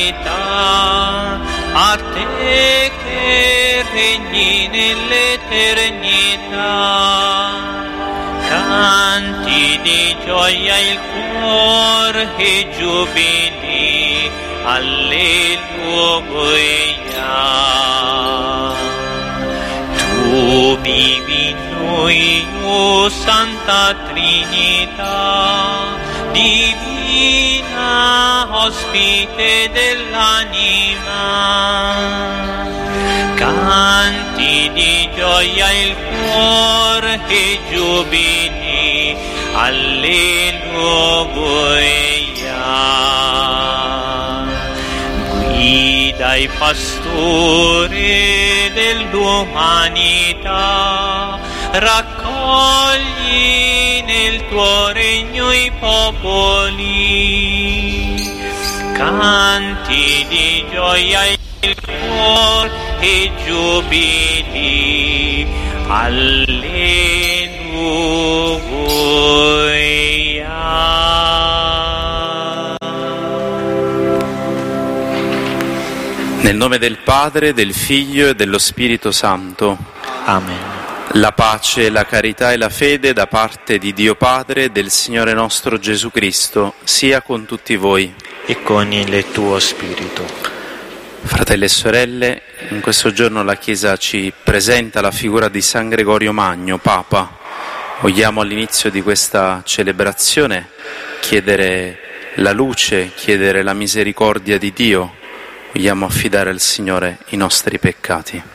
l'umanità, a te che regni nell'eternità. Canti di gioia il cuore e giubili, alleluia. Tu vivi in noi, o Santa Trinità, divina ospite dell'anima. Canti di gioia il cuore e giubili, alleluia. Guida i pastori dell'umanità, raccogli nel tuo regno i popoli. Canti di gioia il cuore e giubili, alleluia. Nel nome del Padre, del Figlio e dello Spirito Santo. Amen. La pace, la carità e la fede da parte di Dio Padre e del Signore nostro Gesù Cristo sia con tutti voi. E con il tuo spirito. Fratelli e sorelle, in questo giorno la Chiesa ci presenta la figura di San Gregorio Magno, Papa. Vogliamo all'inizio di questa celebrazione chiedere la luce, chiedere la misericordia di Dio. Vogliamo affidare al Signore i nostri peccati.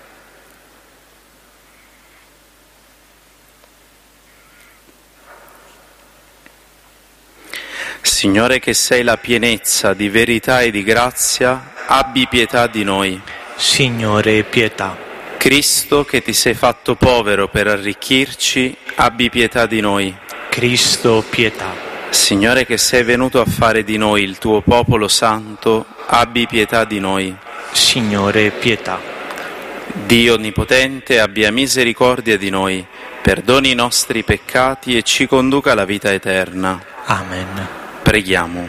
Signore, che sei la pienezza di verità e di grazia, abbi pietà di noi. Signore, pietà. Cristo, che ti sei fatto povero per arricchirci, abbi pietà di noi. Cristo, pietà. Signore, che sei venuto a fare di noi il tuo popolo santo, abbi pietà di noi. Signore, pietà. Dio Onnipotente, abbia misericordia di noi, perdoni i nostri peccati e ci conduca alla vita eterna. Amen. Preghiamo.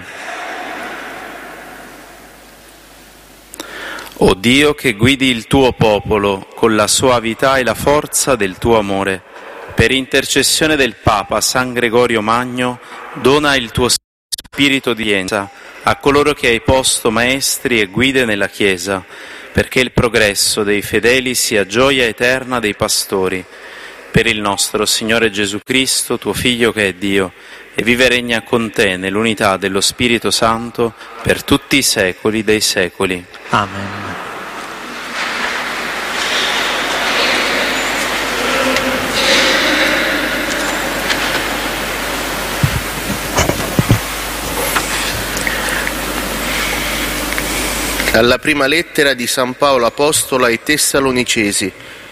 O Dio, che guidi il tuo popolo con la suavità e la forza del tuo amore, per intercessione del Papa San Gregorio Magno, dona il tuo spirito di scienza a coloro che hai posto maestri e guide nella Chiesa, perché il progresso dei fedeli sia gioia eterna dei pastori. Per il nostro Signore Gesù Cristo, tuo Figlio che è Dio, e vive e regna con te nell'unità dello Spirito Santo per tutti i secoli dei secoli. Amen. Dalla prima lettera di San Paolo Apostolo ai Tessalonicesi.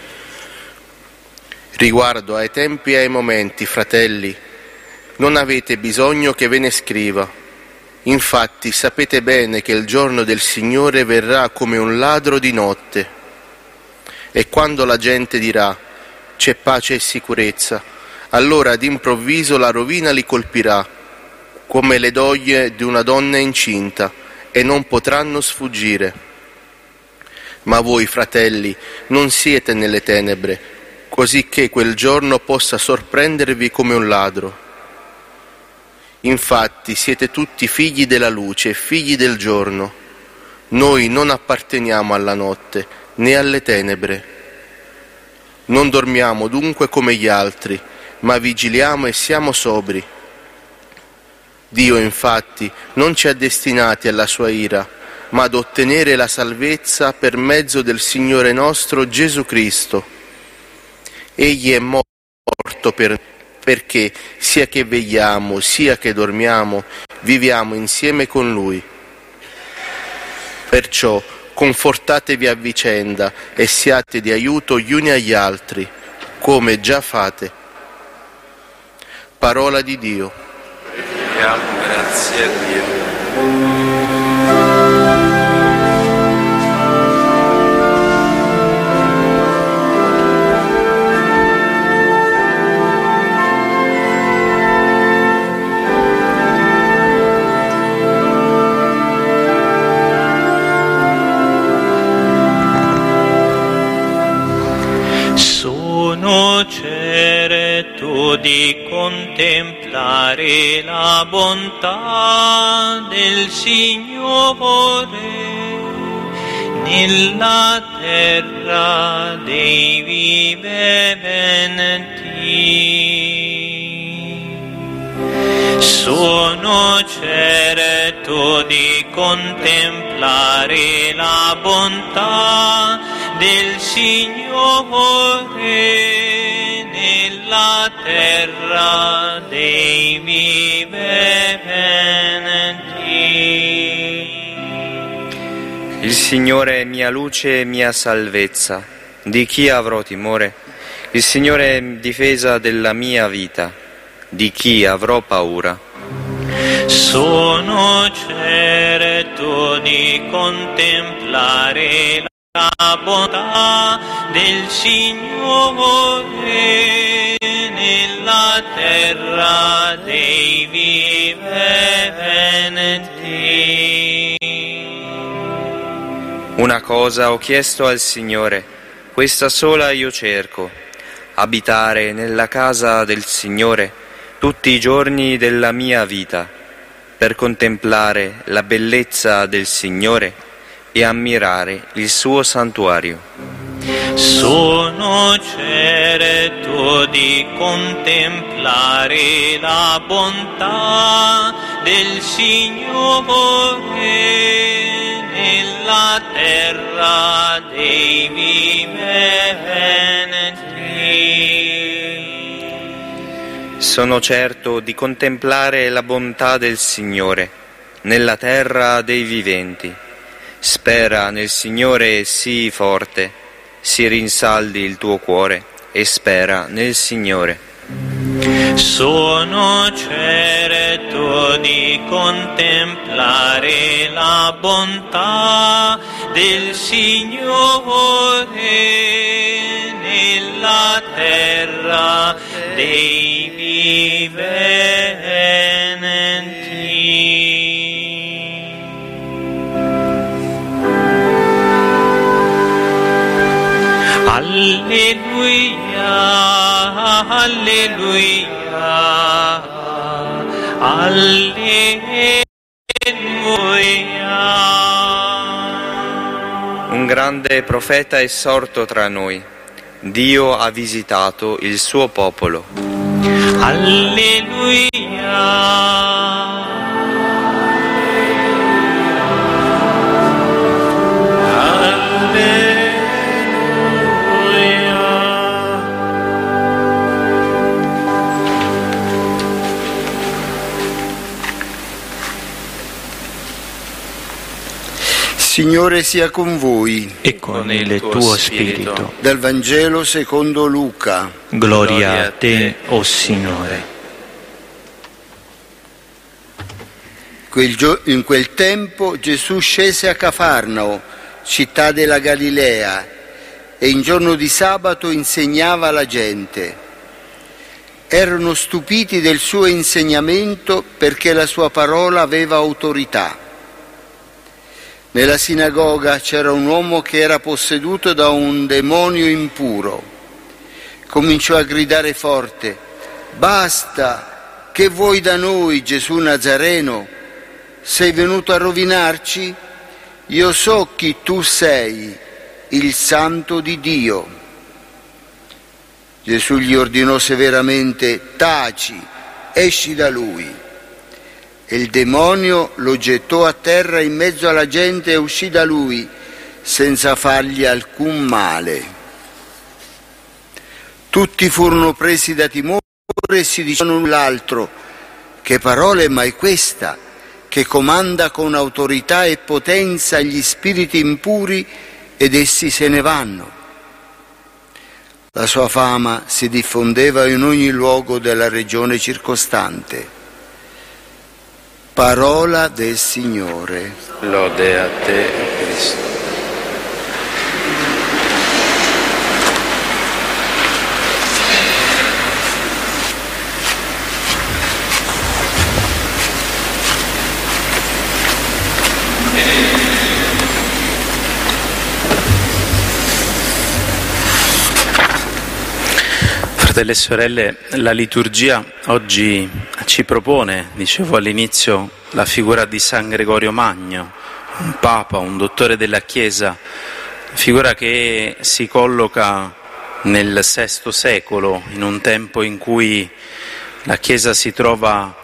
Riguardo ai tempi e ai momenti, fratelli, non avete bisogno che ve ne scriva. Infatti sapete bene che il giorno del Signore verrà come un ladro di notte. E quando la gente dirà c'è pace e sicurezza, allora d'improvviso la rovina li colpirà, come le doglie di una donna incinta, e non potranno sfuggire. Ma voi, fratelli, non siete nelle tenebre, così che quel giorno possa sorprendervi come un ladro. Infatti siete tutti figli della luce, figli del giorno. Noi non apparteniamo alla notte, né alle tenebre. Non dormiamo dunque come gli altri, ma vigiliamo e siamo sobri. Dio, infatti, non ci ha destinati alla sua ira, ma ad ottenere la salvezza per mezzo del Signore nostro Gesù Cristo. Egli è morto per noi, perché sia che vegliamo, sia che dormiamo, viviamo insieme con Lui. Perciò confortatevi a vicenda e siate di aiuto gli uni agli altri, come già fate. Parola di Dio. Grazie a Dio. di contemplare la bontà del Signore nella terra dei viventi. Sono certo di contemplare la bontà del Signore nella terra dei viventi. Il Signore è mia luce e mia salvezza, di chi avrò timore? Il Signore è difesa della mia vita, di chi avrò paura? Sono certo di contemplare la bontà del Signore nella terra dei viventi. Una cosa ho chiesto al Signore, questa sola io cerco, abitare nella casa del Signore tutti i giorni della mia vita, per contemplare la bellezza del Signore e ammirare il suo santuario. Sono certo di contemplare la bontà del Signore nella terra dei viventi. Sono certo di contemplare la bontà del Signore nella terra dei viventi. Spera nel Signore e sii forte, si rinsaldi il tuo cuore e spera nel Signore. Sono certo di contemplare la bontà del Signore nella terra dei viventi. Alleluia, alleluia, alleluia. Un grande profeta è sorto tra noi. Dio ha visitato il suo popolo. Alleluia. Signore sia con voi. E con il tuo spirito. Dal Vangelo secondo Luca. Gloria a te, o Signore. In quel tempo Gesù scese a Cafarnao, città della Galilea, e in giorno di sabato insegnava alla gente. Erano stupiti del suo insegnamento perché la sua parola aveva autorità. Nella sinagoga c'era un uomo che era posseduto da un demonio impuro. Cominciò a gridare forte: «Basta! Che vuoi da noi, Gesù Nazareno? Sei venuto a rovinarci? Io so chi tu sei, il Santo di Dio». Gesù gli ordinò severamente: «Taci, esci da lui». E il demonio lo gettò a terra in mezzo alla gente e uscì da lui senza fargli alcun male. Tutti furono presi da timore e si dicevano l'un l'altro: «Che parola è mai questa, che comanda con autorità e potenza gli spiriti impuri ed essi se ne vanno?» La sua fama si diffondeva in ogni luogo della regione circostante. Parola del Signore. Lode a te, Cristo. Fratelli e sorelle, la liturgia oggi ci propone, dicevo all'inizio, la figura di San Gregorio Magno, un papa, un dottore della Chiesa, figura che si colloca nel VI secolo, in un tempo in cui la Chiesa si trova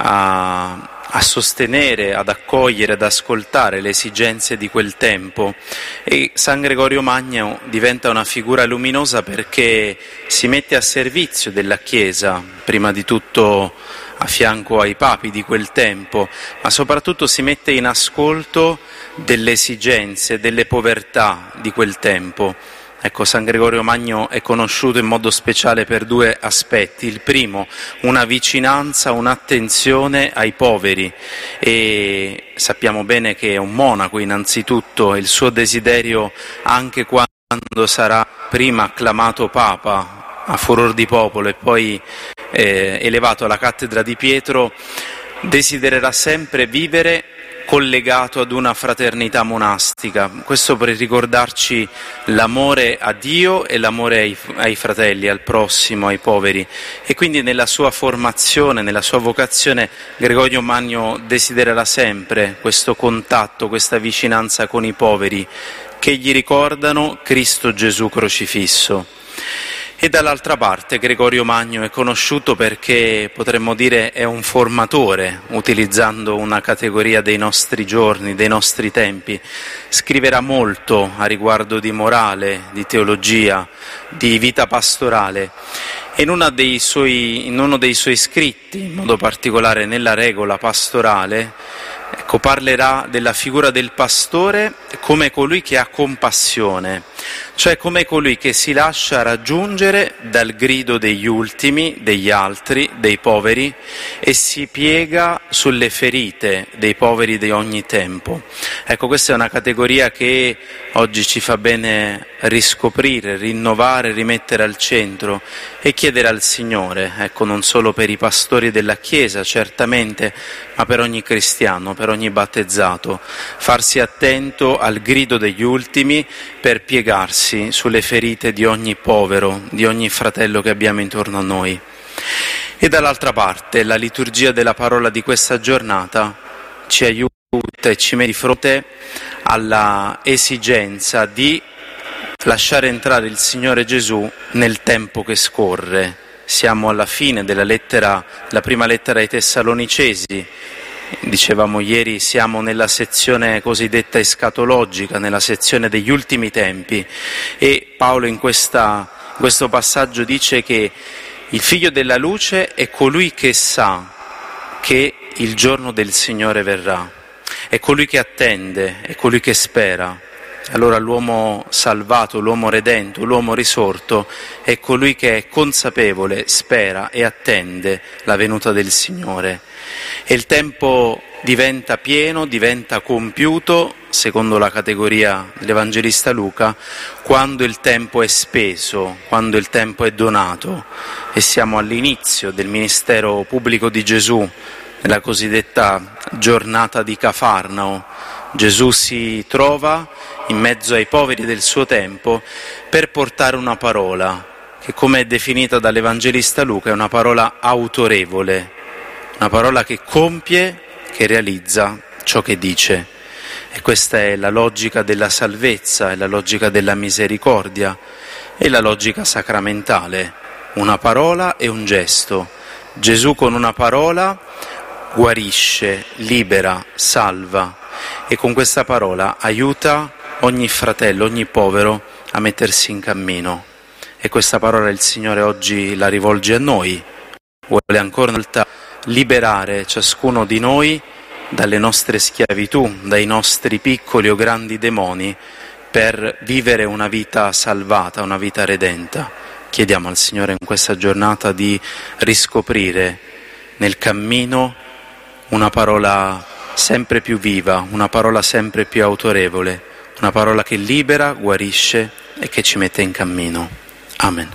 a sostenere, ad accogliere, ad ascoltare le esigenze di quel tempo, e San Gregorio Magno diventa una figura luminosa perché si mette a servizio della Chiesa, prima di tutto a fianco ai papi di quel tempo, ma soprattutto si mette in ascolto delle esigenze, delle povertà di quel tempo. Ecco, San Gregorio Magno è conosciuto in modo speciale per due aspetti. Il primo, una vicinanza, un'attenzione ai poveri, e sappiamo bene che è un monaco innanzitutto, il suo desiderio, anche quando sarà prima acclamato Papa a furor di popolo e poi elevato alla cattedra di Pietro, desidererà sempre vivere collegato ad una fraternità monastica, questo per ricordarci l'amore a Dio e l'amore ai fratelli, al prossimo, ai poveri. E quindi nella sua formazione, nella sua vocazione, Gregorio Magno desidererà sempre questo contatto, questa vicinanza con i poveri che gli ricordano Cristo Gesù crocifisso. E dall'altra parte Gregorio Magno è conosciuto perché, potremmo dire, è un formatore, utilizzando una categoria dei nostri giorni, dei nostri tempi. Scriverà molto a riguardo di morale, di teologia, di vita pastorale. E in uno dei suoi scritti, in modo particolare nella regola pastorale, parlerà della figura del pastore come colui che ha compassione, cioè come colui che si lascia raggiungere dal grido degli ultimi, degli altri, dei poveri, e si piega sulle ferite dei poveri di ogni tempo. Ecco, questa è una categoria che oggi ci fa bene riscoprire, rinnovare, rimettere al centro e chiedere al Signore, ecco, non solo per i pastori della Chiesa, certamente, ma per ogni cristiano, per ogni battezzato, farsi attento al grido degli ultimi per piegarsi sulle ferite di ogni povero, di ogni fratello che abbiamo intorno a noi. E dall'altra parte la liturgia della parola di questa giornata ci aiuta e ci mette di fronte alla esigenza di lasciare entrare il Signore Gesù nel tempo che scorre. Siamo alla fine della prima lettera ai Tessalonicesi. Dicevamo ieri, siamo nella sezione cosiddetta escatologica, nella sezione degli ultimi tempi, e Paolo in questo passaggio dice che il figlio della luce è colui che sa che il giorno del Signore verrà, è colui che attende, è colui che spera. Allora l'uomo salvato, l'uomo redento, l'uomo risorto è colui che è consapevole, spera e attende la venuta del Signore. E il tempo diventa pieno, diventa compiuto, secondo la categoria dell'Evangelista Luca, quando il tempo è speso, quando il tempo è donato, e siamo all'inizio del ministero pubblico di Gesù, nella cosiddetta giornata di Cafarnao. Gesù si trova in mezzo ai poveri del suo tempo per portare una parola che, come è definita dall'Evangelista Luca, è una parola autorevole, una parola che compie, che realizza ciò che dice. E questa è la logica della salvezza, è la logica della misericordia, è la logica sacramentale, una parola e un gesto. Gesù con una parola guarisce, libera, salva, e con questa parola aiuta ogni fratello, ogni povero a mettersi in cammino. E questa parola il Signore oggi la rivolge a noi, vuole ancora una volta liberare ciascuno di noi dalle nostre schiavitù, dai nostri piccoli o grandi demoni, per vivere una vita salvata, una vita redenta. Chiediamo al Signore in questa giornata di riscoprire nel cammino una parola sempre più viva, una parola sempre più autorevole, una parola che libera, guarisce e che ci mette in cammino. Amen.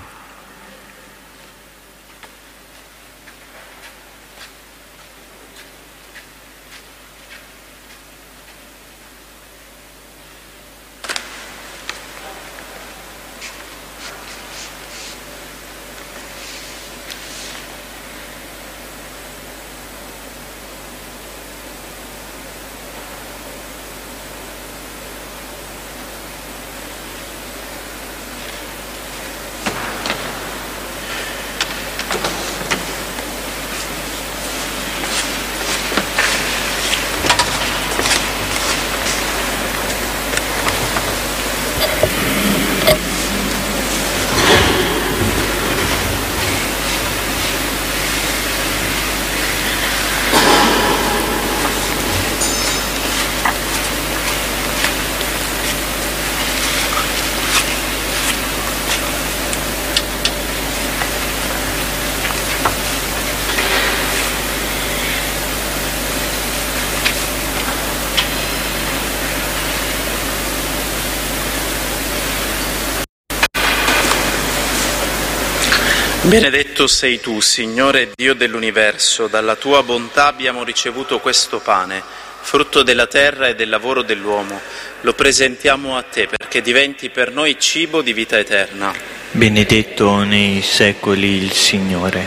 Benedetto sei tu, Signore Dio dell'universo, dalla tua bontà abbiamo ricevuto questo pane, frutto della terra e del lavoro dell'uomo. Lo presentiamo a te perché diventi per noi cibo di vita eterna. Benedetto nei secoli il Signore.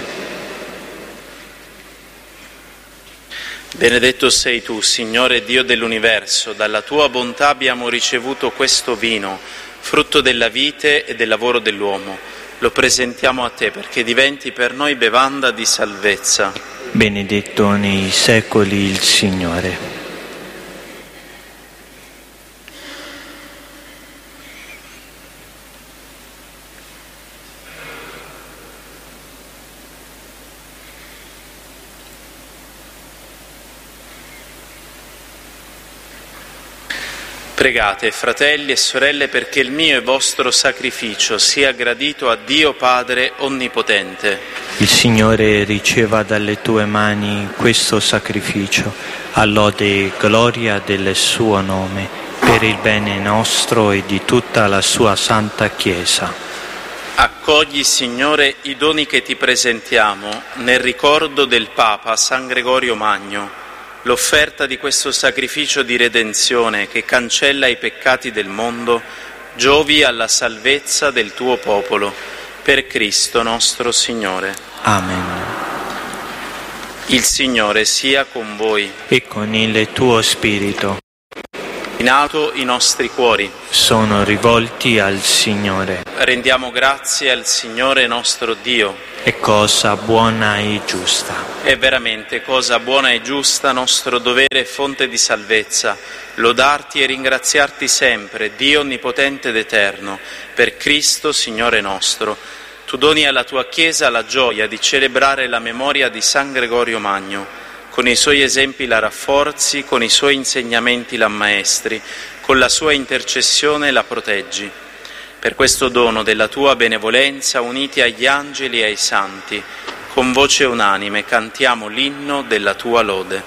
Benedetto sei tu, Signore Dio dell'universo, dalla tua bontà abbiamo ricevuto questo vino, frutto della vite e del lavoro dell'uomo. Lo presentiamo a te perché diventi per noi bevanda di salvezza. Benedetto nei secoli il Signore. Pregate, fratelli e sorelle, perché il mio e vostro sacrificio sia gradito a Dio Padre Onnipotente. Il Signore riceva dalle tue mani questo sacrificio, a lode e gloria del suo nome, per il bene nostro e di tutta la sua santa Chiesa. Accogli, Signore, i doni che ti presentiamo nel ricordo del Papa San Gregorio Magno, l'offerta di questo sacrificio di redenzione che cancella i peccati del mondo, giovi alla salvezza del tuo popolo, per Cristo nostro Signore. Amen. Il Signore sia con voi. E con il tuo spirito. In alto i nostri cuori. Sono rivolti al Signore. Rendiamo grazie al Signore nostro Dio. È cosa buona e giusta. È veramente cosa buona e giusta, nostro dovere e fonte di salvezza, lodarti e ringraziarti sempre, Dio onnipotente ed eterno, per Cristo Signore nostro. Tu doni alla tua Chiesa la gioia di celebrare la memoria di San Gregorio Magno. Con i suoi esempi la rafforzi, con i suoi insegnamenti la ammaestri, con la sua intercessione la proteggi. Per questo dono della tua benevolenza, uniti agli angeli e ai santi, con voce unanime cantiamo l'inno della tua lode.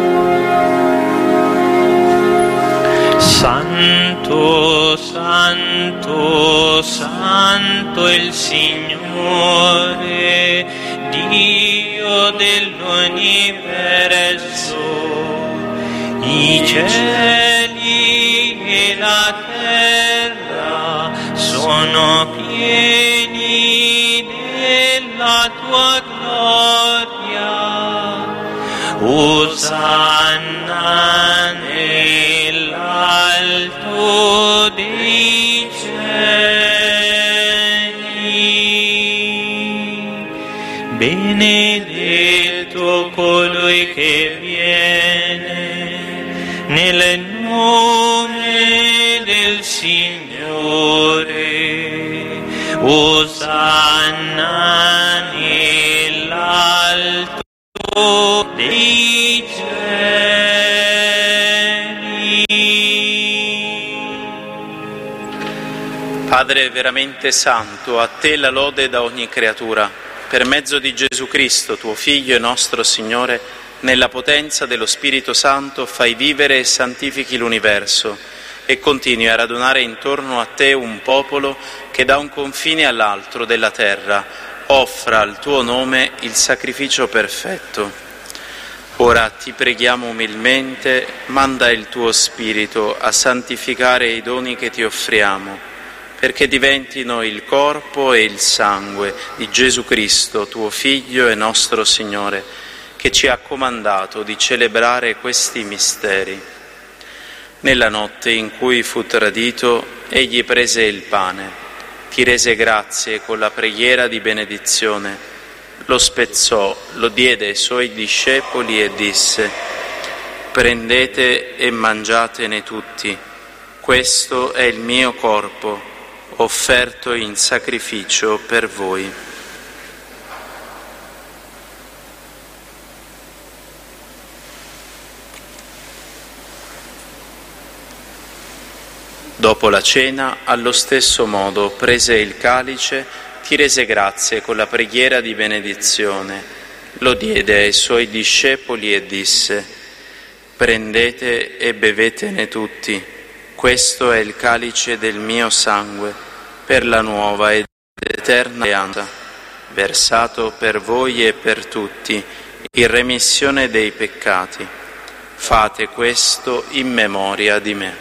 Santo, santo, santo il Signore, Dio dell'universo. I cieli e la terra sono pieni della tua gloria. Osanna nell'alto dei cieli. Benedetto colui che viene nel nome del Signore. Osanna nell'alto dei cieli. Padre veramente santo, a te la lode da ogni creatura, per mezzo di Gesù Cristo, tuo Figlio e nostro Signore, nella potenza dello Spirito Santo fai vivere e santifichi l'universo e continui a radunare intorno a te un popolo che da un confine all'altro della terra offra al tuo nome il sacrificio perfetto. Ora ti preghiamo umilmente, manda il tuo Spirito a santificare i doni che ti offriamo, perché diventino il corpo e il sangue di Gesù Cristo, tuo Figlio e nostro Signore, che ci ha comandato di celebrare questi misteri. Nella notte in cui fu tradito, egli prese il pane, ti rese grazie con la preghiera di benedizione, lo spezzò, lo diede ai suoi discepoli e disse: prendete e mangiatene tutti, questo è il mio corpo, offerto in sacrificio per voi. Dopo la cena, allo stesso modo, prese il calice, ti rese grazie con la preghiera di benedizione, lo diede ai suoi discepoli e disse: prendete e bevetene tutti, questo è il calice del mio sangue, per la nuova ed eterna alleanza. versato per voi e per tutti, in remissione dei peccati. Fate questo in memoria di me.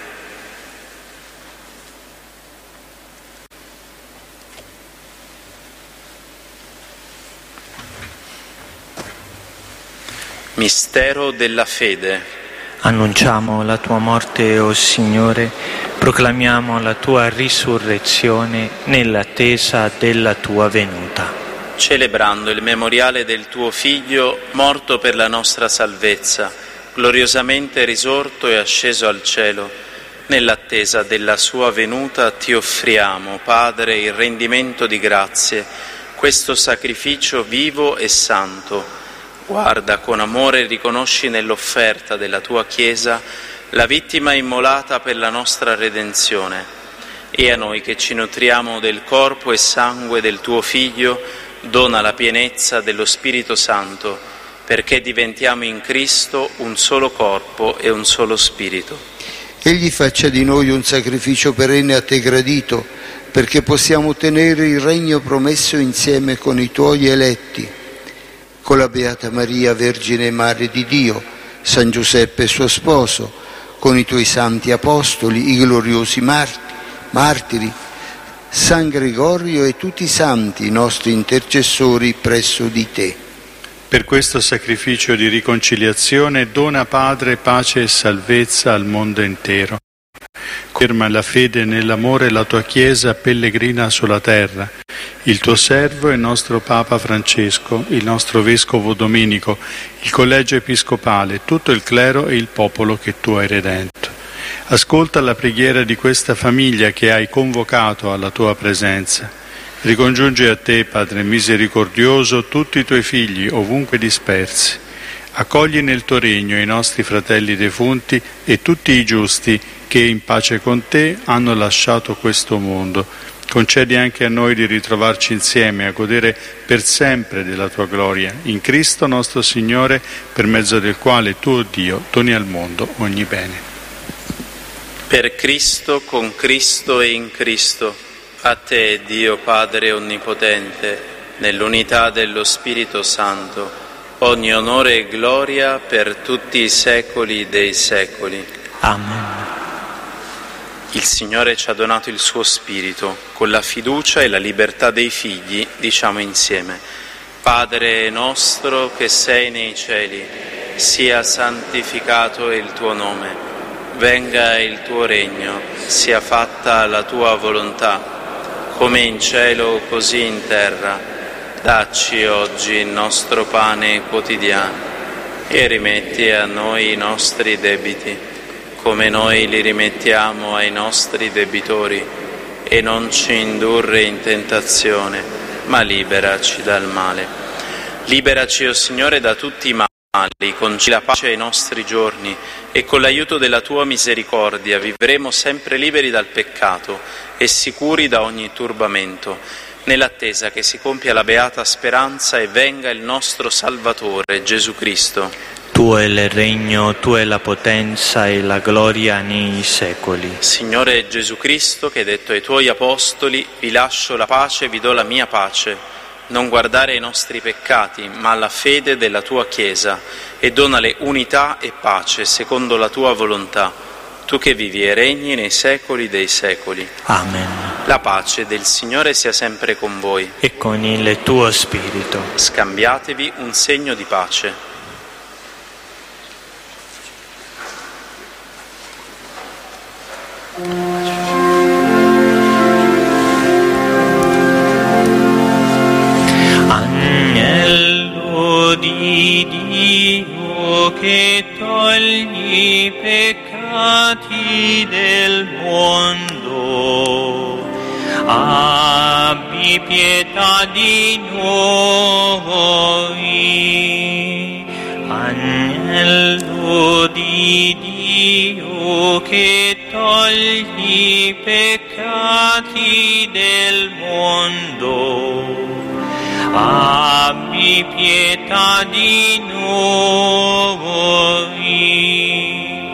Mistero della fede. Annunciamo la tua morte, o Signore, proclamiamo la tua risurrezione nell'attesa della tua venuta. Celebrando il memoriale del tuo Figlio, morto per la nostra salvezza, gloriosamente risorto e asceso al cielo, nell'attesa della sua venuta ti offriamo, Padre, il rendimento di grazie, questo sacrificio vivo e santo. Guarda con amore e riconosci nell'offerta della tua Chiesa la vittima immolata per la nostra redenzione, e a noi che ci nutriamo del corpo e sangue del tuo Figlio dona la pienezza dello Spirito Santo, perché diventiamo in Cristo un solo corpo e un solo Spirito. Egli faccia di noi un sacrificio perenne a te gradito, perché possiamo ottenere il regno promesso insieme con i tuoi eletti, con la Beata Maria, Vergine e Madre di Dio, San Giuseppe suo sposo, con i tuoi santi apostoli, i gloriosi martiri, San Gregorio e tutti i santi, nostri intercessori presso di te. Per questo sacrificio di riconciliazione dona, Padre, pace e salvezza al mondo intero. Conferma la fede e nell'amore la tua Chiesa pellegrina sulla terra, il tuo servo e il nostro Papa Francesco, il nostro Vescovo Domenico, il Collegio Episcopale, tutto il clero e il popolo che tu hai redento. Ascolta la preghiera di questa famiglia che hai convocato alla tua presenza. Ricongiungi a te, Padre misericordioso, tutti i tuoi figli ovunque dispersi. Accogli nel tuo regno i nostri fratelli defunti e tutti i giusti che in pace con te hanno lasciato questo mondo. Concedi anche a noi di ritrovarci insieme a godere per sempre della tua gloria, in Cristo nostro Signore, per mezzo del quale tu, o Dio, doni al mondo ogni bene. Per Cristo, con Cristo e in Cristo, a te, Dio Padre Onnipotente, nell'unità dello Spirito Santo, ogni onore e gloria per tutti i secoli dei secoli. Amen. Il Signore ci ha donato il suo Spirito, con la fiducia e la libertà dei figli diciamo insieme: Padre nostro che sei nei cieli, sia santificato il tuo nome, venga il tuo regno, sia fatta la tua volontà, come in cielo così in terra. Dacci oggi il nostro pane quotidiano e rimetti a noi i nostri debiti, come noi li rimettiamo ai nostri debitori, e non ci indurre in tentazione, ma liberaci dal male. Liberaci, o Signore, da tutti i mali, concedi la pace ai nostri giorni, e con l'aiuto della tua misericordia vivremo sempre liberi dal peccato e sicuri da ogni turbamento, nell'attesa che si compia la beata speranza e venga il nostro Salvatore, Gesù Cristo. Tuo è il regno, tua è la potenza e la gloria nei secoli. Signore Gesù Cristo, che hai detto ai tuoi apostoli: vi lascio la pace, vi do la mia pace, non guardare ai nostri peccati, ma alla fede della tua Chiesa, e donale unità e pace secondo la tua volontà, tu che vivi e regni nei secoli dei secoli. Amen. La pace del Signore sia sempre con voi. E con il tuo spirito. Scambiatevi un segno di pace. Agnello di Dio che togli i peccati del mondo, abbi pietà di noi. Agnello di Dio che togli i peccati del mondo, abbi pietà di noi.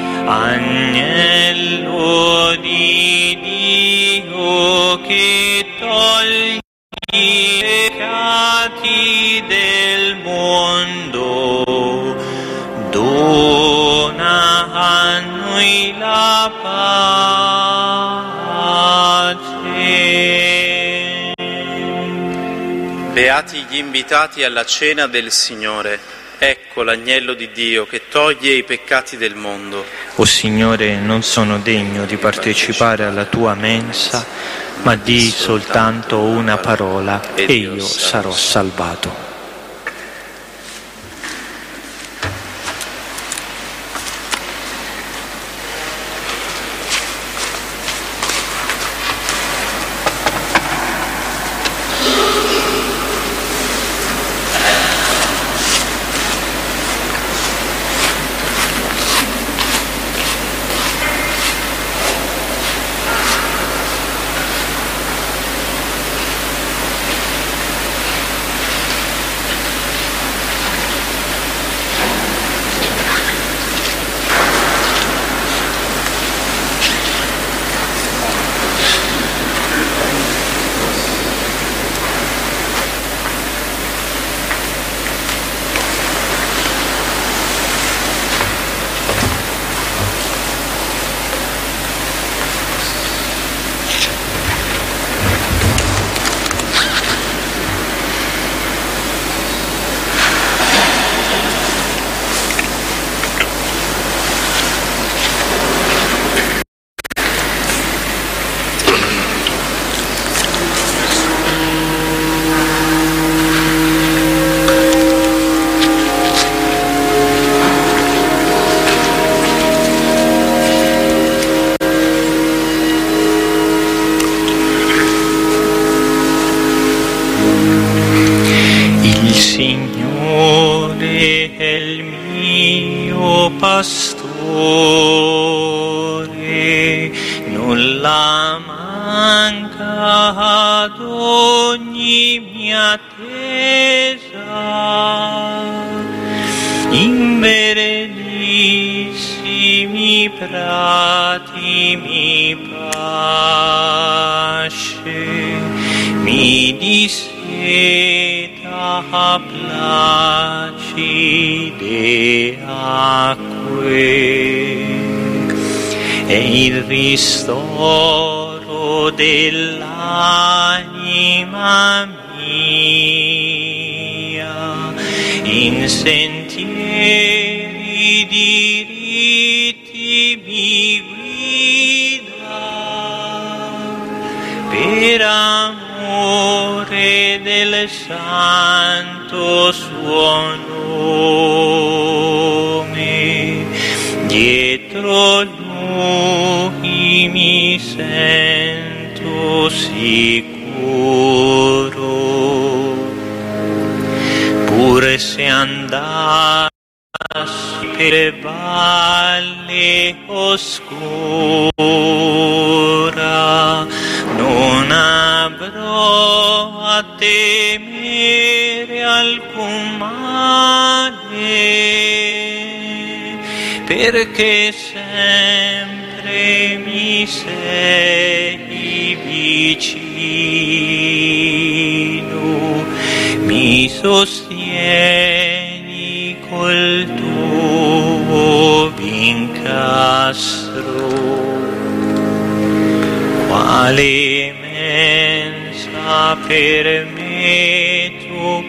Agnello di Dio che togli i peccati Beati gli invitati alla cena del Signore. Ecco l'agnello di Dio che toglie i peccati del mondo. O Signore, non sono degno di partecipare alla tua mensa, ma di soltanto una parola e io sarò salvato. Pastore, nulla manca ad ogni mia attesa, in verdissimi prati mi pasce, mi disseta placide acque, e il ristoro dell'anima mia in sentieri diritti mi guida, per amore del santo suo nome. Dietro lui mi sento sicuro, pur se andassi per valle oscura, non avrò a temere alcun male, perché sempre mi sei vicino, mi sostieni col tuo vincastro. Quale mensa per me tu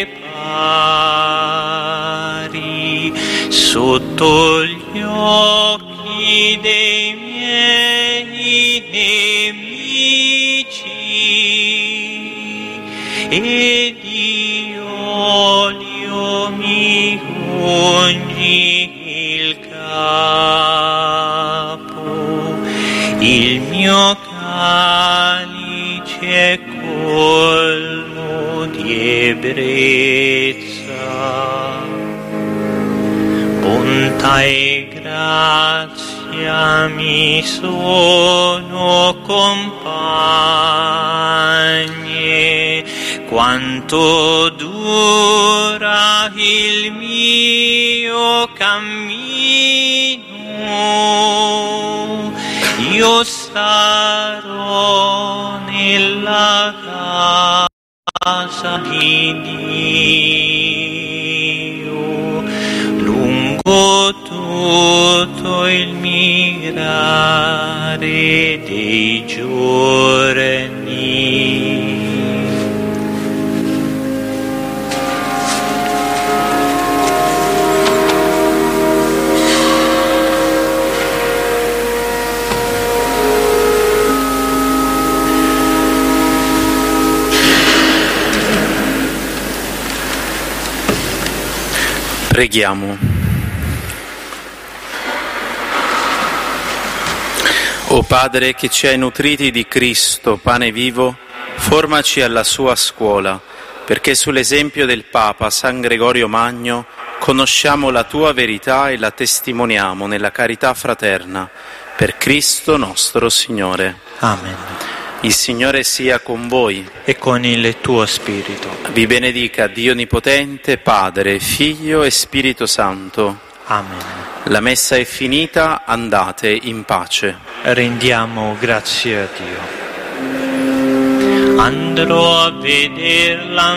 prepari sotto gli occhi dei miei nemici, e di olio mi ungi il capo, il mio calice è colmo di ebbrezza. Bontà e grazia mi sono compagne, quanto dura il mio cammino. Io starò nella casa di Dio lungo tutto tutto il migrare dei giorni. Preghiamo. O Padre, che ci hai nutriti di Cristo, pane vivo, formaci alla sua scuola, perché sull'esempio del Papa San Gregorio Magno conosciamo la tua verità e la testimoniamo nella carità fraterna. Per Cristo nostro Signore. Amen. Il Signore sia con voi. E con il tuo spirito. Vi benedica Dio Onnipotente, Padre, Figlio e Spirito Santo. Amen. La messa è finita, andate in pace. Rendiamo grazie a Dio. Andrò a vederla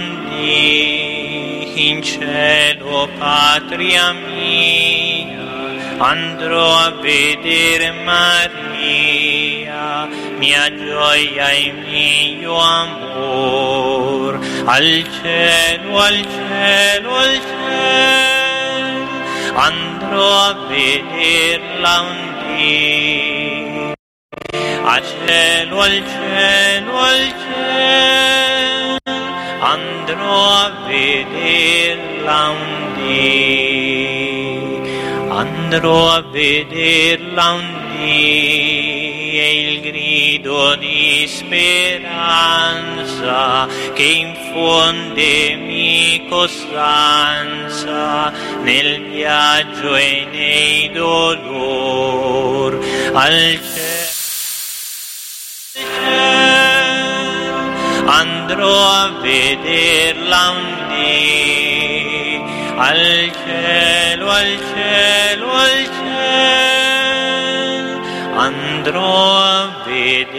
in cielo, patria mia. Andrò a vedere Maria, mia gioia e mio amor. Al cielo, al cielo, al cielo, andrò a vederla un dì. Al cielo, al cielo, al cielo, andrò a vederla un dì. Andrò a vederla un dì, e il grido di speranza che infondemi costanza nel viaggio e nei dolor. Al cielo andrò a vederla un dì, al cielo, al cielo, al cielo, andrò a vederla